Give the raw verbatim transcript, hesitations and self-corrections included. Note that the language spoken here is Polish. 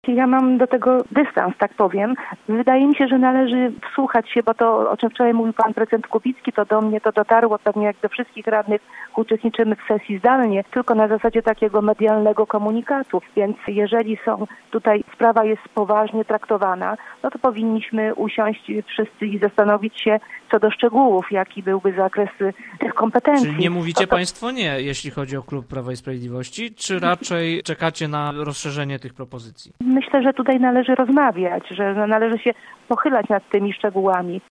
Ja mam do tego dystans, tak powiem. Wydaje mi się, że należy wsłuchać się, bo to, o czym wczoraj mówił pan prezydent Kubicki, to do mnie to dotarło pewnie jak do wszystkich radnych, uczestniczymy w sesji zdalnie, tylko na zasadzie takiego medialnego komunikatu. Więc jeżeli są tutaj, sprawa jest poważnie traktowana, no to powinniśmy usiąść wszyscy i zastanowić się co do szczegółów, jaki byłby zakres tych kompetencji. Czyli nie mówicie to, to... państwo nie, jeśli chodzi o klub Prawa i Sprawiedliwości, czy raczej czekacie na rozszerzenie tych propozycji? Myślę, że tutaj należy rozmawiać, że należy się pochylać nad tymi szczegółami.